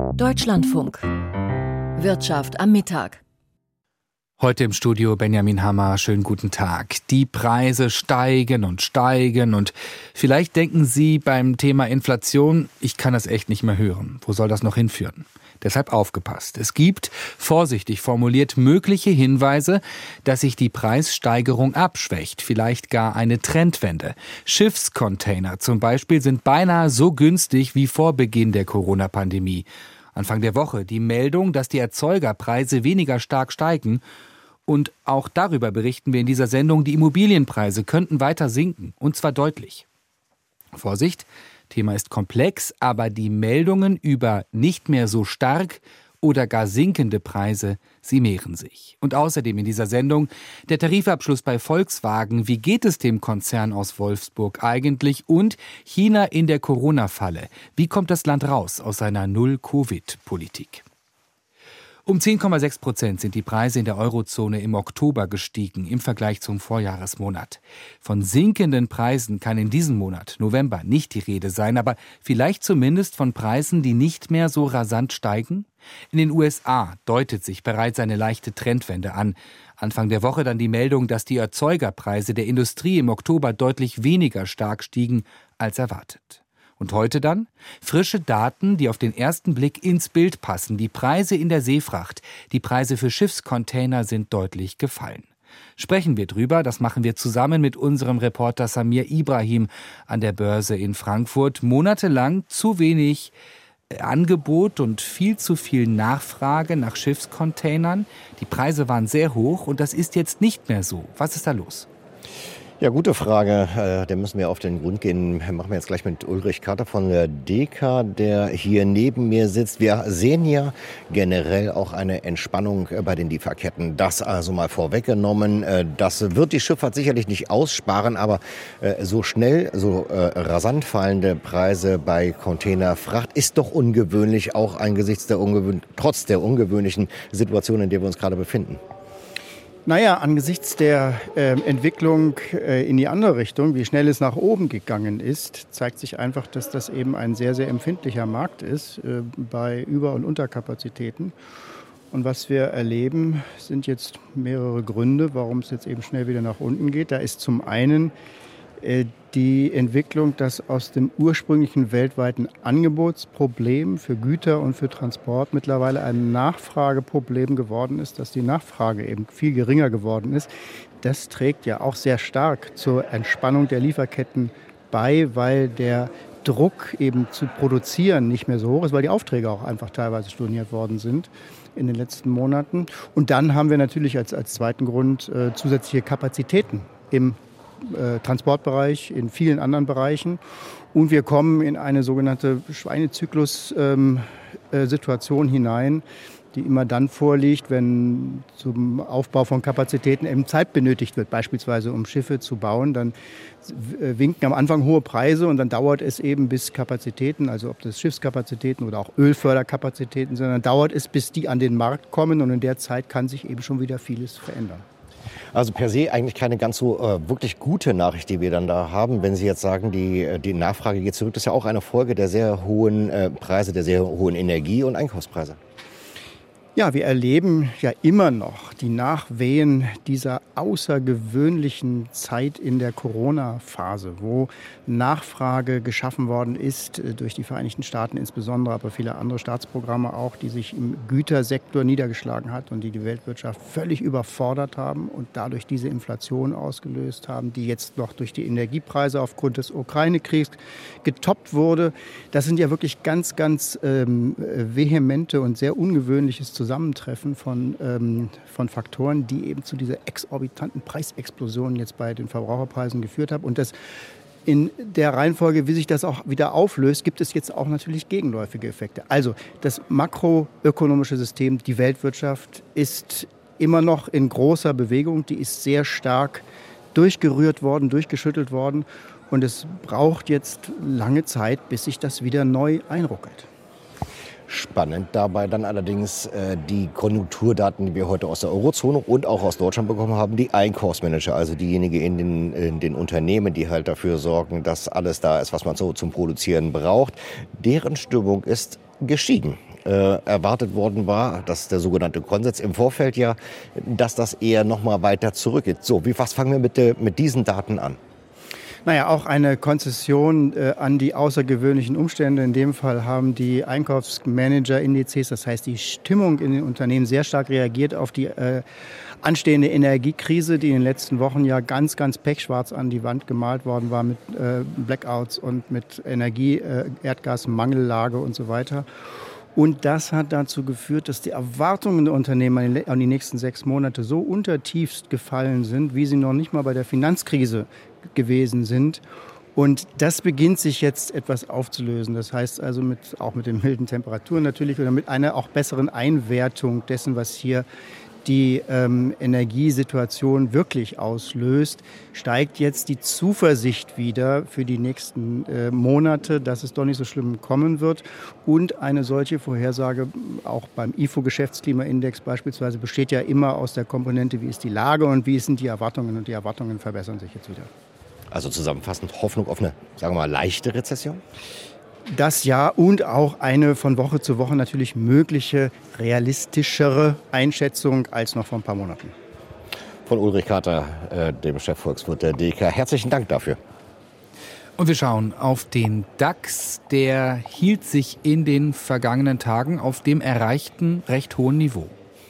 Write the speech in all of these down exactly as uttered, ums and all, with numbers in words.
Deutschlandfunk. Wirtschaft am Mittag. Heute im Studio Benjamin Hammer, schönen guten Tag. Die Preise steigen und steigen und vielleicht denken Sie beim Thema Inflation, ich kann das echt nicht mehr hören. Wo soll das noch hinführen? Deshalb aufgepasst. Es gibt, vorsichtig formuliert, mögliche Hinweise, dass sich die Preissteigerung abschwächt, vielleicht gar eine Trendwende. Schiffscontainer zum Beispiel sind beinahe so günstig wie vor Beginn der Corona-Pandemie. Anfang der Woche die Meldung, dass die Erzeugerpreise weniger stark steigen. Und auch darüber berichten wir in dieser Sendung, die Immobilienpreise könnten weiter sinken, und zwar deutlich. Vorsicht, Thema ist komplex, aber die Meldungen über nicht mehr so stark oder gar sinkende Preise, sie mehren sich. Und außerdem in dieser Sendung der Tarifabschluss bei Volkswagen. Wie geht es dem Konzern aus Wolfsburg eigentlich? Und China in der Corona-Falle. Wie kommt das Land raus aus seiner Null-Covid-Politik? Um zehn Komma sechs Prozent sind die Preise in der Eurozone im Oktober gestiegen im Vergleich zum Vorjahresmonat. Von sinkenden Preisen kann in diesem Monat, November, nicht die Rede sein, aber vielleicht zumindest von Preisen, die nicht mehr so rasant steigen? In den U S A deutet sich bereits eine leichte Trendwende an. Anfang der Woche dann die Meldung, dass die Erzeugerpreise der Industrie im Oktober deutlich weniger stark stiegen als erwartet. Und heute dann frische Daten, die auf den ersten Blick ins Bild passen. Die Preise in der Seefracht, die Preise für Schiffscontainer sind deutlich gefallen. Sprechen wir drüber, das machen wir zusammen mit unserem Reporter Samir Ibrahim an der Börse in Frankfurt. Monatelang zu wenig Angebot und viel zu viel Nachfrage nach Schiffscontainern. Die Preise waren sehr hoch und das ist jetzt nicht mehr so. Was ist da los? Ja, gute Frage. Äh, der müssen wir auf den Grund gehen. Machen wir jetzt gleich mit Ulrich Kater von der D K, der hier neben mir sitzt. Wir sehen ja generell auch eine Entspannung bei den Lieferketten. Das also mal vorweggenommen. Äh, das wird die Schifffahrt sicherlich nicht aussparen, aber äh, so schnell, so äh, rasant fallende Preise bei Containerfracht ist doch ungewöhnlich, auch angesichts der ungewöhn- trotz der ungewöhnlichen Situation, in der wir uns gerade befinden. Naja, angesichts der äh, Entwicklung äh, in die andere Richtung, wie schnell es nach oben gegangen ist, zeigt sich einfach, dass das eben ein sehr, sehr empfindlicher Markt ist äh, bei Über- und Unterkapazitäten. Und was wir erleben, sind jetzt mehrere Gründe, warum es jetzt eben schnell wieder nach unten geht. Da ist zum einen äh, die Entwicklung, dass aus dem ursprünglichen weltweiten Angebotsproblem für Güter und für Transport mittlerweile ein Nachfrageproblem geworden ist, dass die Nachfrage eben viel geringer geworden ist. Das trägt ja auch sehr stark zur Entspannung der Lieferketten bei, weil der Druck eben zu produzieren nicht mehr so hoch ist, weil die Aufträge auch einfach teilweise storniert worden sind in den letzten Monaten. Und dann haben wir natürlich als, als zweiten Grund äh, zusätzliche Kapazitäten im Transportbereich, in vielen anderen Bereichen. Und wir kommen in eine sogenannte Schweinezyklus-Situation ähm, hinein, die immer dann vorliegt, wenn zum Aufbau von Kapazitäten eben Zeit benötigt wird, beispielsweise um Schiffe zu bauen. Dann winken am Anfang hohe Preise und dann dauert es eben, bis Kapazitäten, also ob das Schiffskapazitäten oder auch Ölförderkapazitäten sind, dann dauert es, bis die an den Markt kommen und in der Zeit kann sich eben schon wieder vieles verändern. Also per se eigentlich keine ganz so äh, wirklich gute Nachricht, die wir dann da haben. Wenn Sie jetzt sagen, die, die Nachfrage geht zurück, das ist ja auch eine Folge der sehr hohen äh, Preise, der sehr hohen Energie- und Einkaufspreise. Ja, wir erleben ja immer noch die Nachwehen dieser außergewöhnlichen Zeit in der Corona-Phase, wo Nachfrage geschaffen worden ist durch die Vereinigten Staaten insbesondere, aber viele andere Staatsprogramme auch, die sich im Gütersektor niedergeschlagen hat und die die Weltwirtschaft völlig überfordert haben und dadurch diese Inflation ausgelöst haben, die jetzt noch durch die Energiepreise aufgrund des Ukraine-Kriegs getoppt wurde. Das sind ja wirklich ganz, ganz ähm, vehemente und sehr ungewöhnliches Zusammentreffen von, ähm, von Faktoren, die eben zu dieser exorbitanten Preisexplosion jetzt bei den Verbraucherpreisen geführt haben. Und das in der Reihenfolge, wie sich das auch wieder auflöst, gibt es jetzt auch natürlich gegenläufige Effekte. Also das makroökonomische System, die Weltwirtschaft ist immer noch in großer Bewegung. Die ist sehr stark durchgerührt worden, durchgeschüttelt worden. Und es braucht jetzt lange Zeit, bis sich das wieder neu einruckelt. Spannend dabei dann allerdings äh, die Konjunkturdaten, die wir heute aus der Eurozone und auch aus Deutschland bekommen haben, die Einkaufsmanager, also diejenigen in den, in den Unternehmen, die halt dafür sorgen, dass alles da ist, was man so zum Produzieren braucht. Deren Stimmung ist gestiegen. äh, erwartet worden war, das ist der sogenannte Konsens im Vorfeld ja, dass das eher noch mal weiter zurückgeht. So, wie, was fangen wir mit, äh, mit diesen Daten an? Naja, auch eine Konzession äh, an die außergewöhnlichen Umstände. In dem Fall haben die Einkaufsmanager-Indizes, das heißt die Stimmung in den Unternehmen, sehr stark reagiert auf die äh, anstehende Energiekrise, die in den letzten Wochen ja ganz, ganz pechschwarz an die Wand gemalt worden war mit äh, Blackouts und mit Energie, äh, Erdgasmangellage und so weiter. Und das hat dazu geführt, dass die Erwartungen der Unternehmen an die nächsten sechs Monate so untertiefst gefallen sind, wie sie noch nicht mal bei der Finanzkrise gewesen sind. Und das beginnt sich jetzt etwas aufzulösen. Das heißt also mit, auch mit den milden Temperaturen natürlich oder mit einer auch besseren Einwertung dessen, was hier die ähm, Energiesituation wirklich auslöst, steigt jetzt die Zuversicht wieder für die nächsten äh, Monate, dass es doch nicht so schlimm kommen wird. Und eine solche Vorhersage, auch beim I F O-Geschäftsklimaindex beispielsweise, besteht ja immer aus der Komponente, wie ist die Lage und wie sind die Erwartungen. Und die Erwartungen verbessern sich jetzt wieder. Also zusammenfassend Hoffnung auf eine, sagen wir mal, leichte Rezession? Das ja und auch eine von Woche zu Woche natürlich mögliche, realistischere Einschätzung als noch vor ein paar Monaten. Von Ulrich Kater, äh, dem Chefvolkswirt der D K. Herzlichen Dank dafür. Und wir schauen auf den DAX. Der hielt sich in den vergangenen Tagen auf dem erreichten recht hohen Niveau.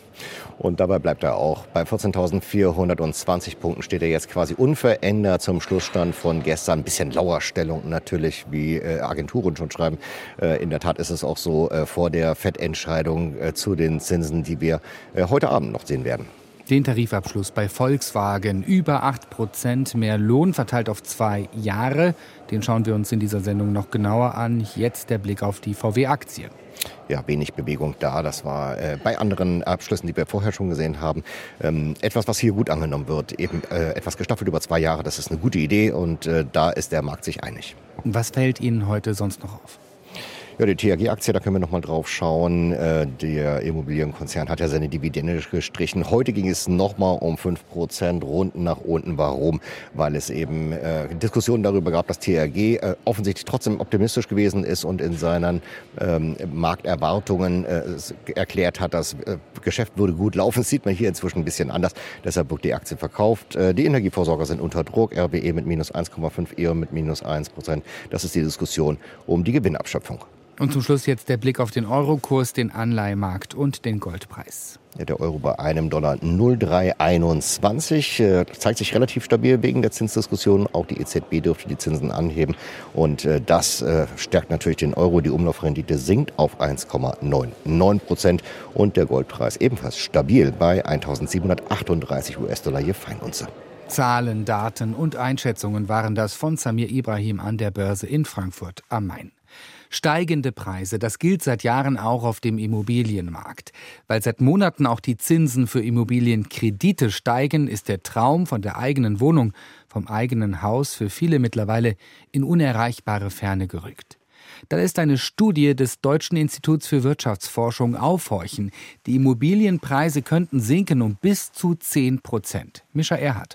Und dabei bleibt er auch. Bei vierzehntausendvierhundertzwanzig Punkten steht er jetzt quasi unverändert zum Schlussstand von gestern. Ein bisschen Lauerstellung natürlich, wie äh, Agenturen schon schreiben. Äh, in der Tat ist es auch so äh, vor der F E D-Entscheidung äh, zu den Zinsen, die wir äh, heute Abend noch sehen werden. Den Tarifabschluss bei Volkswagen, über acht Prozent mehr Lohn verteilt auf zwei Jahre. Den schauen wir uns in dieser Sendung noch genauer an. Jetzt der Blick auf die V W-Aktie. Ja, wenig Bewegung da. Das war äh, bei anderen Abschlüssen, die wir vorher schon gesehen haben, ähm, etwas, was hier gut angenommen wird. Eben äh, etwas gestaffelt über zwei Jahre, das ist eine gute Idee und äh, da ist der Markt sich einig. Was fällt Ihnen heute sonst noch auf? Ja, die T A G-Aktie, da können wir noch mal drauf schauen. Äh, der Immobilienkonzern hat ja seine Dividende gestrichen. Heute ging es noch mal um fünf Prozent Runden nach unten. Warum? Weil es eben äh, Diskussionen darüber gab, dass T A G äh, offensichtlich trotzdem optimistisch gewesen ist und in seinen ähm, Markterwartungen äh, erklärt hat, das äh, Geschäft würde gut laufen. Das sieht man hier inzwischen ein bisschen anders. Deshalb wird die Aktie verkauft. Äh, die Energieversorger sind unter Druck. R W E mit minus eins Komma fünf, E O mit minus eins Prozent. Das ist die Diskussion um die Gewinnabschöpfung. Und zum Schluss jetzt der Blick auf den Eurokurs, den Anleihemarkt und den Goldpreis. Ja, der Euro bei einem Dollar null Komma drei einundzwanzig äh, zeigt sich relativ stabil wegen der Zinsdiskussion. Auch die E Z B dürfte die Zinsen anheben. Und äh, das äh, stärkt natürlich den Euro. Die Umlaufrendite sinkt auf eins Komma neun Prozent. Und der Goldpreis ebenfalls stabil bei eintausendsiebenhundertachtunddreißig US-Dollar je Feinunze. Zahlen, Daten und Einschätzungen waren das von Samir Ibrahim an der Börse in Frankfurt am Main. Steigende Preise, das gilt seit Jahren auch auf dem Immobilienmarkt. Weil seit Monaten auch die Zinsen für Immobilienkredite steigen, ist der Traum von der eigenen Wohnung, vom eigenen Haus für viele mittlerweile in unerreichbare Ferne gerückt. Da ist eine Studie des Deutschen Instituts für Wirtschaftsforschung aufhorchen. Die Immobilienpreise könnten sinken um bis zu zehn Prozent. Mischa Erhardt.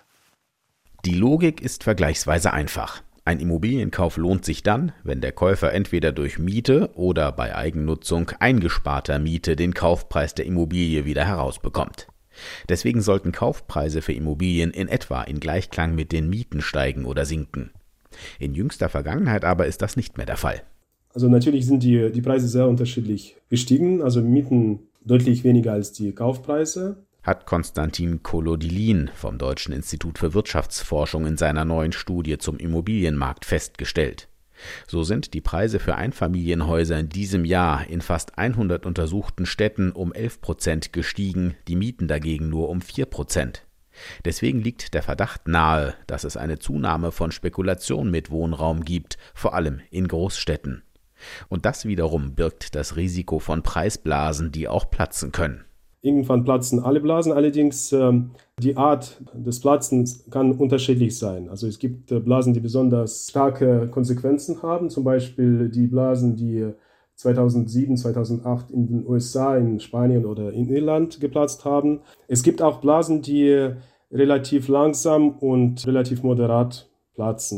Die Logik ist vergleichsweise einfach. Ein Immobilienkauf lohnt sich dann, wenn der Käufer entweder durch Miete oder bei Eigennutzung eingesparter Miete den Kaufpreis der Immobilie wieder herausbekommt. Deswegen sollten Kaufpreise für Immobilien in etwa in Gleichklang mit den Mieten steigen oder sinken. In jüngster Vergangenheit aber ist das nicht mehr der Fall. Also natürlich sind die, die Preise sehr unterschiedlich gestiegen, also Mieten deutlich weniger als die Kaufpreise. Hat Konstantin Kolodilin vom Deutschen Institut für Wirtschaftsforschung in seiner neuen Studie zum Immobilienmarkt festgestellt. So sind die Preise für Einfamilienhäuser in diesem Jahr in fast hundert untersuchten Städten um elf Prozent gestiegen, die Mieten dagegen nur um vier Prozent. Deswegen liegt der Verdacht nahe, dass es eine Zunahme von Spekulation mit Wohnraum gibt, vor allem in Großstädten. Und das wiederum birgt das Risiko von Preisblasen, die auch platzen können. Irgendwann platzen alle Blasen, allerdings äh, die Art des Platzens kann unterschiedlich sein. Also es gibt äh, Blasen, die besonders starke Konsequenzen haben, zum Beispiel die Blasen, die zweitausendsieben, zweitausendacht in den U S A, in Spanien oder in Irland geplatzt haben. Es gibt auch Blasen, die relativ langsam und relativ moderat platzen.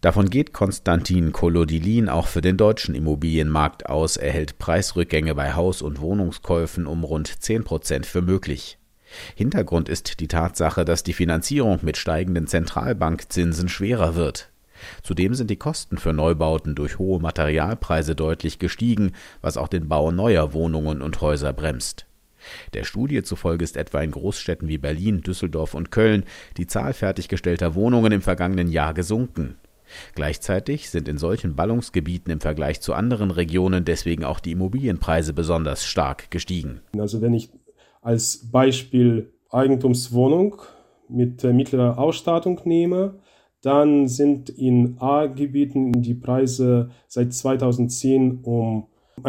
Davon geht Konstantin Kolodilin auch für den deutschen Immobilienmarkt aus. Er hält Preisrückgänge bei Haus- und Wohnungskäufen um rund zehn Prozent für möglich. Hintergrund ist die Tatsache, dass die Finanzierung mit steigenden Zentralbankzinsen schwerer wird. Zudem sind die Kosten für Neubauten durch hohe Materialpreise deutlich gestiegen, was auch den Bau neuer Wohnungen und Häuser bremst. Der Studie zufolge ist etwa in Großstädten wie Berlin, Düsseldorf und Köln die Zahl fertiggestellter Wohnungen im vergangenen Jahr gesunken. Gleichzeitig sind in solchen Ballungsgebieten im Vergleich zu anderen Regionen deswegen auch die Immobilienpreise besonders stark gestiegen. Also wenn ich als Beispiel Eigentumswohnung mit mittlerer Ausstattung nehme, dann sind in A-Gebieten die Preise seit zweitausendzehn um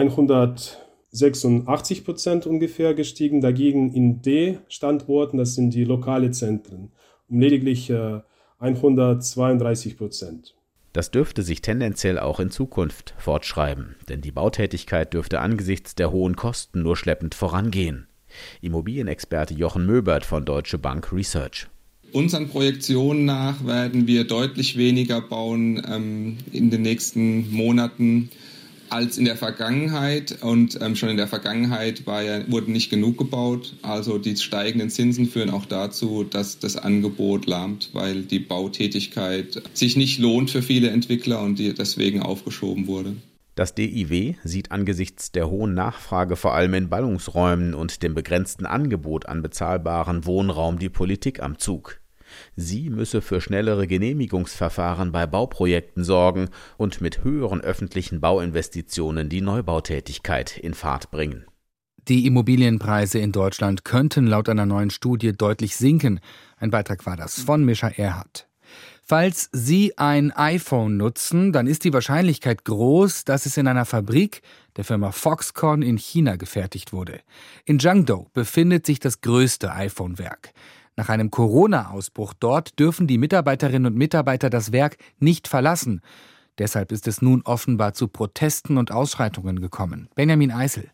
hundertsechsundachtzig Prozent ungefähr gestiegen. Dagegen in D-Standorten, das sind die lokalen Zentren, um lediglich äh, hundertzweiunddreißig Prozent. Das dürfte sich tendenziell auch in Zukunft fortschreiben, denn die Bautätigkeit dürfte angesichts der hohen Kosten nur schleppend vorangehen. Immobilienexperte Jochen Möbert von Deutsche Bank Research. Unseren Projektionen nach werden wir deutlich weniger bauen ähm, in den nächsten Monaten als in der Vergangenheit. Und ähm, schon in der Vergangenheit war ja, wurde nicht genug gebaut. Also die steigenden Zinsen führen auch dazu, dass das Angebot lahmt, weil die Bautätigkeit sich nicht lohnt für viele Entwickler und die deswegen aufgeschoben wurde. Das D I W sieht angesichts der hohen Nachfrage vor allem in Ballungsräumen und dem begrenzten Angebot an bezahlbaren Wohnraum die Politik am Zug. Sie müsse für schnellere Genehmigungsverfahren bei Bauprojekten sorgen und mit höheren öffentlichen Bauinvestitionen die Neubautätigkeit in Fahrt bringen. Die Immobilienpreise in Deutschland könnten laut einer neuen Studie deutlich sinken. Ein Beitrag war das von Mischa Erhardt. Falls Sie ein iPhone nutzen, dann ist die Wahrscheinlichkeit groß, dass es in einer Fabrik der Firma Foxconn in China gefertigt wurde. In Jiangdou befindet sich das größte iPhone-Werk. Nach einem Corona-Ausbruch dort dürfen die Mitarbeiterinnen und Mitarbeiter das Werk nicht verlassen. Deshalb ist es nun offenbar zu Protesten und Ausschreitungen gekommen. Benjamin Eisel.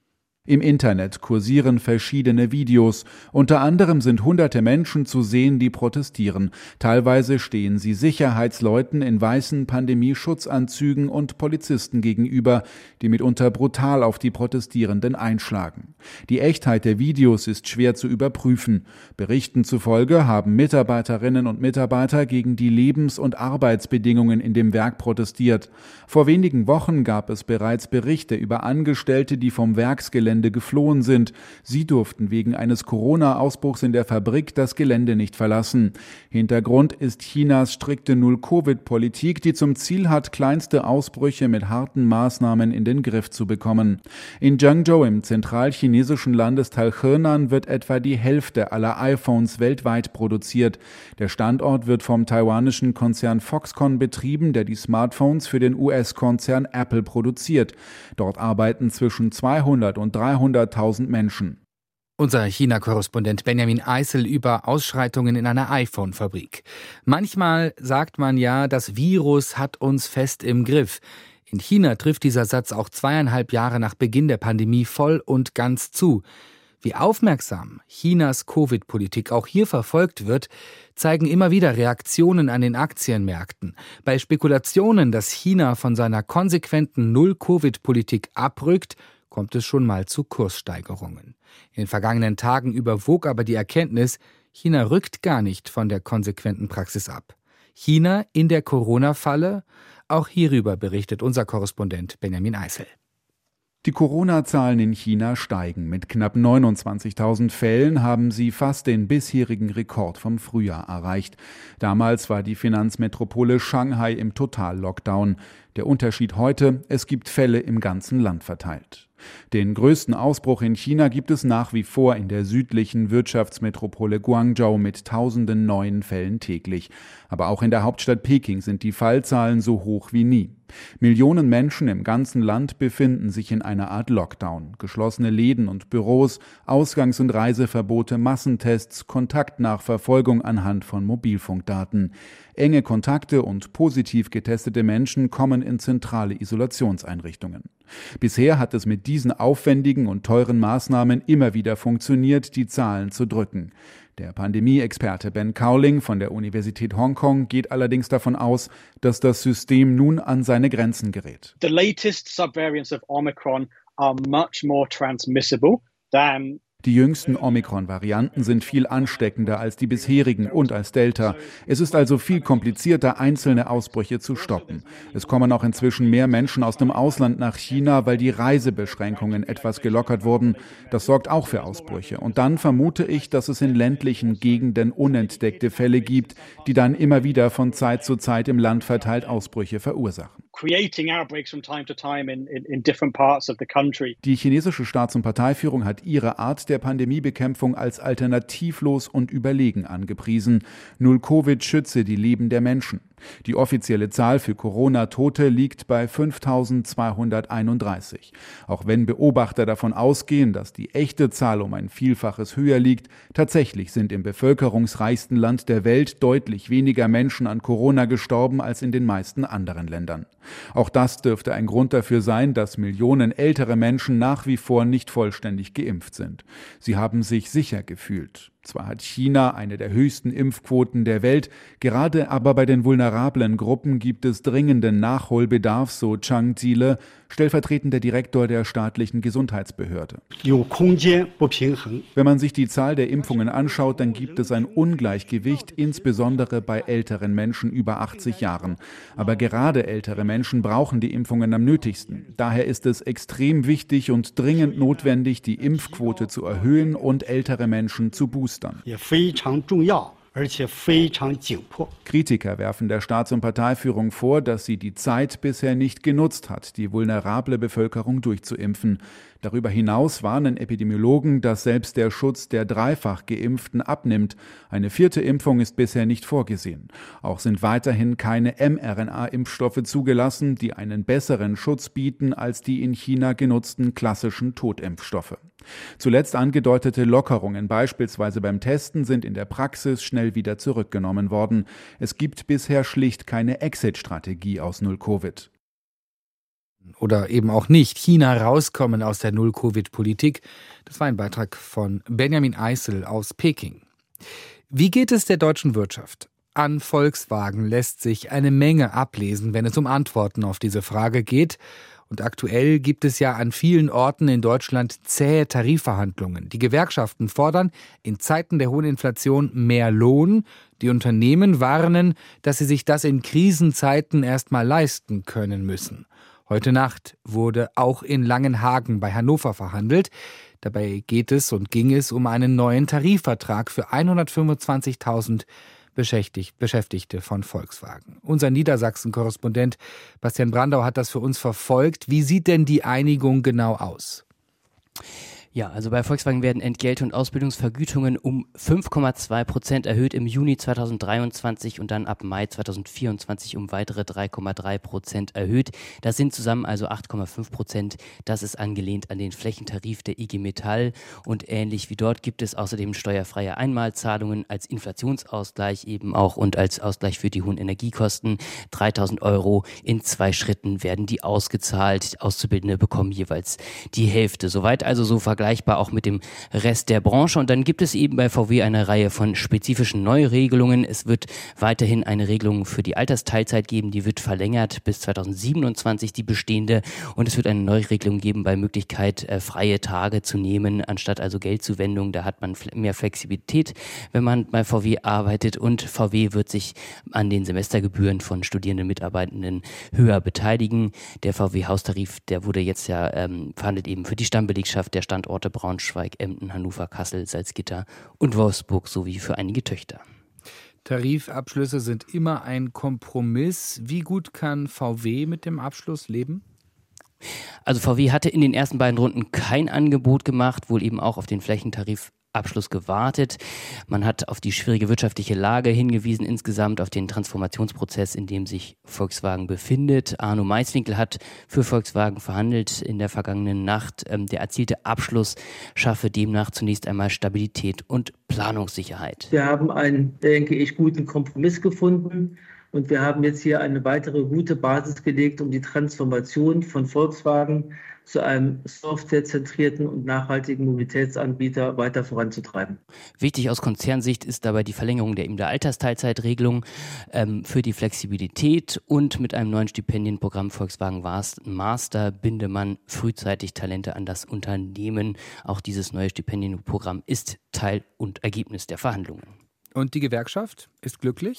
Im Internet kursieren verschiedene Videos. Unter anderem sind hunderte Menschen zu sehen, die protestieren. Teilweise stehen sie Sicherheitsleuten in weißen Pandemieschutzanzügen und Polizisten gegenüber, die mitunter brutal auf die Protestierenden einschlagen. Die Echtheit der Videos ist schwer zu überprüfen. Berichten zufolge haben Mitarbeiterinnen und Mitarbeiter gegen die Lebens- und Arbeitsbedingungen in dem Werk protestiert. Vor wenigen Wochen gab es bereits Berichte über Angestellte, die vom Werksgelände geflohen sind. Sie durften wegen eines Corona-Ausbruchs in der Fabrik das Gelände nicht verlassen. Hintergrund ist Chinas strikte Null-Covid-Politik, die zum Ziel hat, kleinste Ausbrüche mit harten Maßnahmen in den Griff zu bekommen. In Jiangzhou im zentralchinesischen Landesteil Henan wird etwa die Hälfte aller iPhones weltweit produziert. Der Standort wird vom taiwanischen Konzern Foxconn betrieben, der die Smartphones für den U S-Konzern Apple produziert. Dort arbeiten zwischen zweihundert und dreihunderttausend Menschen. Unser China-Korrespondent Benjamin Eisel über Ausschreitungen in einer iPhone-Fabrik. Manchmal sagt man ja, das Virus hat uns fest im Griff. In China trifft dieser Satz auch zweieinhalb Jahre nach Beginn der Pandemie voll und ganz zu. Wie aufmerksam Chinas Covid-Politik auch hier verfolgt wird, zeigen immer wieder Reaktionen an den Aktienmärkten. Bei Spekulationen, dass China von seiner konsequenten Null-Covid-Politik abrückt, kommt es schon mal zu Kurssteigerungen. In den vergangenen Tagen überwog aber die Erkenntnis, China rückt gar nicht von der konsequenten Praxis ab. China in der Corona-Falle? Auch hierüber berichtet unser Korrespondent Benjamin Eisel. Die Corona-Zahlen in China steigen. Mit knapp neunundzwanzigtausend Fällen haben sie fast den bisherigen Rekord vom Frühjahr erreicht. Damals war die Finanzmetropole Shanghai im Total-Lockdown. Der Unterschied heute, es gibt Fälle im ganzen Land verteilt. Den größten Ausbruch in China gibt es nach wie vor in der südlichen Wirtschaftsmetropole Guangzhou mit tausenden neuen Fällen täglich. Aber auch in der Hauptstadt Peking sind die Fallzahlen so hoch wie nie. Millionen Menschen im ganzen Land befinden sich in einer Art Lockdown. Geschlossene Läden und Büros, Ausgangs- und Reiseverbote, Massentests, Kontaktnachverfolgung anhand von Mobilfunkdaten. Enge Kontakte und positiv getestete Menschen kommen Personen in zentrale Isolationseinrichtungen. Bisher hat es mit diesen aufwendigen und teuren Maßnahmen immer wieder funktioniert, die Zahlen zu drücken. Der Pandemie-Experte Ben Cowling von der Universität Hongkong geht allerdings davon aus, dass das System nun an seine Grenzen gerät. The latest subvariants of Omicron are much more transmissible than Die jüngsten Omikron-Varianten sind viel ansteckender als die bisherigen und als Delta. Es ist also viel komplizierter, einzelne Ausbrüche zu stoppen. Es kommen auch inzwischen mehr Menschen aus dem Ausland nach China, weil die Reisebeschränkungen etwas gelockert wurden. Das sorgt auch für Ausbrüche. Und dann vermute ich, dass es in ländlichen Gegenden unentdeckte Fälle gibt, die dann immer wieder von Zeit zu Zeit im Land verteilt Ausbrüche verursachen. creating outbreaks from time to time in, in, in different parts of the country. Die chinesische Staats- und Parteiführung hat ihre Art der Pandemiebekämpfung als alternativlos und überlegen angepriesen. Null-Covid schütze die Leben der Menschen. Die offizielle Zahl für Corona-Tote liegt bei fünftausendzweihunderteinunddreißig. Auch wenn Beobachter davon ausgehen, dass die echte Zahl um ein Vielfaches höher liegt, tatsächlich sind im bevölkerungsreichsten Land der Welt deutlich weniger Menschen an Corona gestorben als in den meisten anderen Ländern. Auch das dürfte ein Grund dafür sein, dass Millionen ältere Menschen nach wie vor nicht vollständig geimpft sind. Sie haben sich sicher gefühlt. Zwar hat China eine der höchsten Impfquoten der Welt, gerade aber bei den vulnerablen Gruppen gibt es dringenden Nachholbedarf, so Zhang Zile, stellvertretender Direktor der staatlichen Gesundheitsbehörde. Wenn man sich die Zahl der Impfungen anschaut, dann gibt es ein Ungleichgewicht, insbesondere bei älteren Menschen über achtzig Jahren. Aber gerade ältere Menschen brauchen die Impfungen am nötigsten. Daher ist es extrem wichtig und dringend notwendig, die Impfquote zu erhöhen und ältere Menschen zu boostern. Kritiker werfen der Staats- und Parteiführung vor, dass sie die Zeit bisher nicht genutzt hat, die vulnerable Bevölkerung durchzuimpfen. Darüber hinaus warnen Epidemiologen, dass selbst der Schutz der dreifach Geimpften abnimmt. Eine vierte Impfung ist bisher nicht vorgesehen. Auch sind weiterhin keine mRNA-Impfstoffe zugelassen, die einen besseren Schutz bieten als die in China genutzten klassischen Totimpfstoffe. Zuletzt angedeutete Lockerungen, beispielsweise beim Testen, sind in der Praxis schnell wieder zurückgenommen worden. Es gibt bisher schlicht keine Exit-Strategie aus Null-Covid. Oder eben auch nicht. China rauskommen aus der Null-Covid-Politik. Das war ein Beitrag von Benjamin Eisel aus Peking. Wie geht es der deutschen Wirtschaft? An Volkswagen lässt sich eine Menge ablesen, wenn es um Antworten auf diese Frage geht. Und aktuell gibt es ja an vielen Orten in Deutschland zähe Tarifverhandlungen. Die Gewerkschaften fordern in Zeiten der hohen Inflation mehr Lohn. Die Unternehmen warnen, dass sie sich das in Krisenzeiten erst mal leisten können müssen. Heute Nacht wurde auch in Langenhagen bei Hannover verhandelt. Dabei geht es und ging es um einen neuen Tarifvertrag für hundertfünfundzwanzigtausend Beschäftigte von Volkswagen. Unser Niedersachsen-Korrespondent Bastian Brandau hat das für uns verfolgt. Wie sieht denn die Einigung genau aus? Ja, also bei Volkswagen werden Entgelte und Ausbildungsvergütungen um fünf Komma zwei Prozent erhöht im Juni zweitausenddreiundzwanzig und dann ab Mai zweitausendvierundzwanzig um weitere drei Komma drei Prozent erhöht. Das sind zusammen also acht Komma fünf Prozent. Das ist angelehnt an den Flächentarif der I G Metall und ähnlich wie dort gibt es außerdem steuerfreie Einmalzahlungen als Inflationsausgleich eben auch und als Ausgleich für die hohen Energiekosten. dreitausend Euro in zwei Schritten werden die ausgezahlt. Auszubildende bekommen jeweils die Hälfte. Soweit also so vergleichbar auch mit dem Rest der Branche. Und dann gibt es eben bei V W eine Reihe von spezifischen Neuregelungen. Es wird weiterhin eine Regelung für die Altersteilzeit geben, die wird verlängert bis zweitausendsiebenundzwanzig, die bestehende. Und es wird eine Neuregelung geben bei Möglichkeit, äh, freie Tage zu nehmen, anstatt also Geldzuwendung. Da hat man mehr Flexibilität, wenn man bei V W arbeitet. Und V W wird sich an den Semestergebühren von studierenden Mitarbeitenden höher beteiligen. Der V W-Haustarif, der wurde jetzt ja ähm, verhandelt eben für die Stammbelegschaft der Standorte Braunschweig, Emden, Hannover, Kassel, Salzgitter und Wolfsburg sowie für einige Töchter. Tarifabschlüsse sind immer ein Kompromiss. Wie gut kann V W mit dem Abschluss leben? Also V W hatte in den ersten beiden Runden kein Angebot gemacht, wohl eben auch auf den Flächentarif Abschluss gewartet. Man hat auf die schwierige wirtschaftliche Lage hingewiesen, insgesamt auf den Transformationsprozess, in dem sich Volkswagen befindet. Arno Maiswinkel hat für Volkswagen verhandelt in der vergangenen Nacht. Der erzielte Abschluss schaffe demnach zunächst einmal Stabilität und Planungssicherheit. Wir haben einen, denke ich, guten Kompromiss gefunden Und wir haben jetzt hier eine weitere gute Basis gelegt, um die Transformation von Volkswagen zu einem softwarezentrierten und nachhaltigen Mobilitätsanbieter weiter voranzutreiben. Wichtig aus Konzernsicht ist dabei die Verlängerung der, eben der Altersteilzeitregelung ähm, für die Flexibilität und mit einem neuen Stipendienprogramm Volkswagen Master binde man frühzeitig Talente an das Unternehmen. Auch dieses neue Stipendienprogramm ist Teil und Ergebnis der Verhandlungen. Und die Gewerkschaft ist glücklich?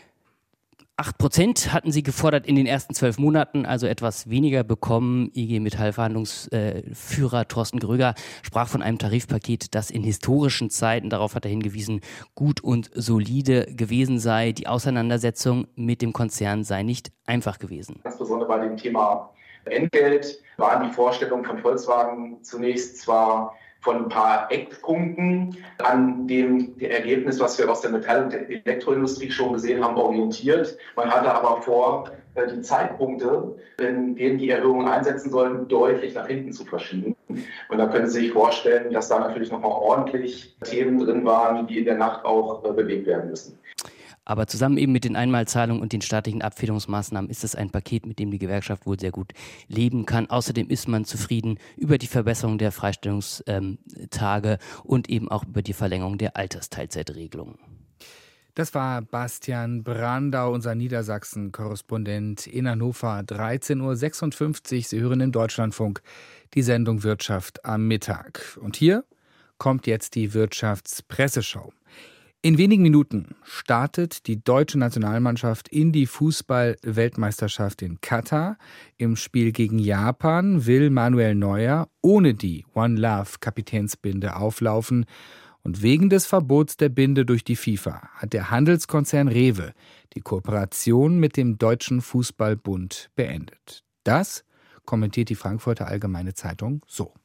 Acht Prozent hatten sie gefordert in den ersten zwölf Monaten, also etwas weniger bekommen. I G Metall-Verhandlungsführer äh, Thorsten Gröger sprach von einem Tarifpaket, das in historischen Zeiten, darauf hat er hingewiesen, gut und solide gewesen sei. Die Auseinandersetzung mit dem Konzern sei nicht einfach gewesen. Insbesondere bei dem Thema Entgelt waren die Vorstellungen von Volkswagen zunächst zwar von ein paar Eckpunkten an dem Ergebnis, was wir aus der Metall- und der Elektroindustrie schon gesehen haben, orientiert. Man hatte aber vor, die Zeitpunkte, in denen die Erhöhungen einsetzen sollen, deutlich nach hinten zu verschieben. Und da können Sie sich vorstellen, dass da natürlich nochmal ordentlich Themen drin waren, die in der Nacht auch bewegt werden müssen. Aber zusammen eben mit den Einmalzahlungen und den staatlichen Abfederungsmaßnahmen ist es ein Paket, mit dem die Gewerkschaft wohl sehr gut leben kann. Außerdem ist man zufrieden über die Verbesserung der Freistellungstage und eben auch über die Verlängerung der Altersteilzeitregelung. Das war Bastian Brandau, unser Niedersachsen-Korrespondent in Hannover. dreizehn Uhr sechsundfünfzig. Sie hören im Deutschlandfunk die Sendung Wirtschaft am Mittag. Und hier kommt jetzt die Wirtschaftspresseschau. In wenigen Minuten startet die deutsche Nationalmannschaft in die Fußball-Weltmeisterschaft in Katar. Im Spiel gegen Japan will Manuel Neuer ohne die One Love Kapitänsbinde auflaufen. Und wegen des Verbots der Binde durch die FIFA hat der Handelskonzern Rewe die Kooperation mit dem Deutschen Fußballbund beendet. Das kommentiert die Frankfurter Allgemeine Zeitung so.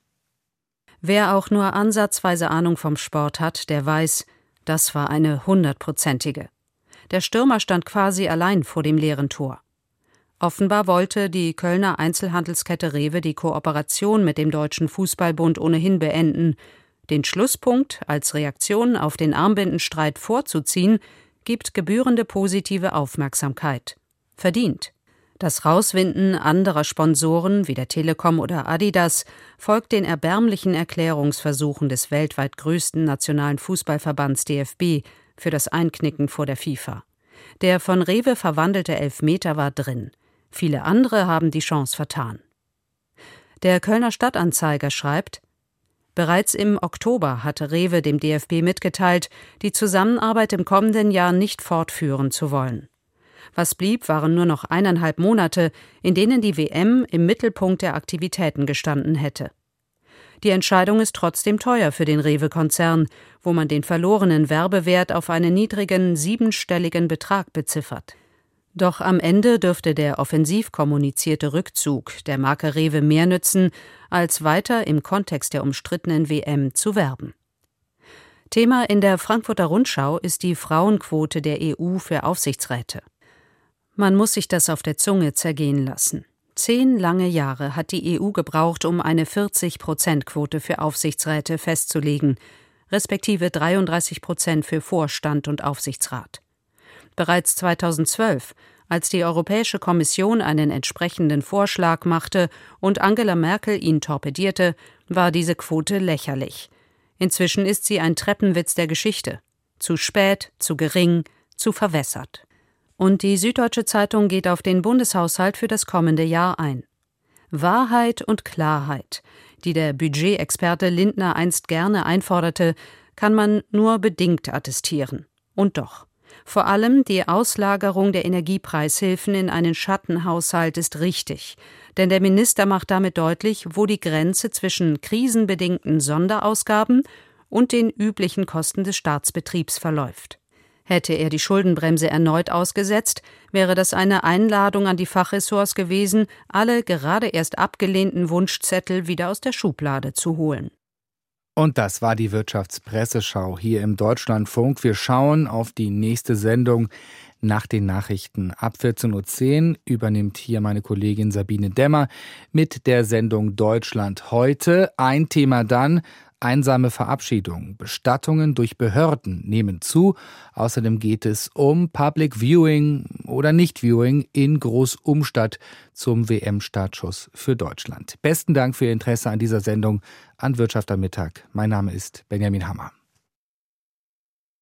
Wer auch nur ansatzweise Ahnung vom Sport hat, der weiß, das war eine hundertprozentige. Der Stürmer stand quasi allein vor dem leeren Tor. Offenbar wollte die Kölner Einzelhandelskette Rewe die Kooperation mit dem Deutschen Fußballbund ohnehin beenden. Den Schlusspunkt als Reaktion auf den Armbindenstreit vorzuziehen, gibt gebührende positive Aufmerksamkeit. Verdient. Das Rauswinden anderer Sponsoren wie der Telekom oder Adidas folgt den erbärmlichen Erklärungsversuchen des weltweit größten nationalen Fußballverbands D F B für das Einknicken vor der FIFA. Der von Rewe verwandelte Elfmeter war drin. Viele andere haben die Chance vertan. Der Kölner Stadtanzeiger schreibt: Bereits im Oktober hatte Rewe dem D F B mitgeteilt, die Zusammenarbeit im kommenden Jahr nicht fortführen zu wollen. Was blieb, waren nur noch eineinhalb Monate, in denen die W M im Mittelpunkt der Aktivitäten gestanden hätte. Die Entscheidung ist trotzdem teuer für den Rewe-Konzern, wo man den verlorenen Werbewert auf einen niedrigen siebenstelligen Betrag beziffert. Doch am Ende dürfte der offensiv kommunizierte Rückzug der Marke Rewe mehr nützen, als weiter im Kontext der umstrittenen W M zu werben. Thema in der Frankfurter Rundschau ist die Frauenquote der E U für Aufsichtsräte. Man muss sich das auf der Zunge zergehen lassen. Zehn lange Jahre hat die E U gebraucht, um eine vierzig-Prozent-Quote für Aufsichtsräte festzulegen, respektive dreiunddreißig Prozent für Vorstand und Aufsichtsrat. Bereits zweitausendzwölf, als die Europäische Kommission einen entsprechenden Vorschlag machte und Angela Merkel ihn torpedierte, war diese Quote lächerlich. Inzwischen ist sie ein Treppenwitz der Geschichte. Zu spät, zu gering, zu verwässert. Und die Süddeutsche Zeitung geht auf den Bundeshaushalt für das kommende Jahr ein. Wahrheit und Klarheit, die der Budgetexperte Lindner einst gerne einforderte, kann man nur bedingt attestieren. Und doch. Vor allem die Auslagerung der Energiepreishilfen in einen Schattenhaushalt ist richtig. Denn der Minister macht damit deutlich, wo die Grenze zwischen krisenbedingten Sonderausgaben und den üblichen Kosten des Staatsbetriebs verläuft. Hätte er die Schuldenbremse erneut ausgesetzt, wäre das eine Einladung an die Fachressorts gewesen, alle gerade erst abgelehnten Wunschzettel wieder aus der Schublade zu holen. Und das war die Wirtschaftspresseschau hier im Deutschlandfunk. Wir schauen auf die nächste Sendung nach den Nachrichten. Ab vierzehn Uhr zehn übernimmt hier meine Kollegin Sabine Dämmer mit der Sendung Deutschland heute. Ein Thema dann: Einsame Verabschiedungen, Bestattungen durch Behörden nehmen zu. Außerdem geht es um Public Viewing oder Nicht-Viewing in Großumstadt zum W M-Startschuss für Deutschland. Besten Dank für Ihr Interesse an dieser Sendung an Wirtschaft am Mittag. Mein Name ist Benjamin Hammer.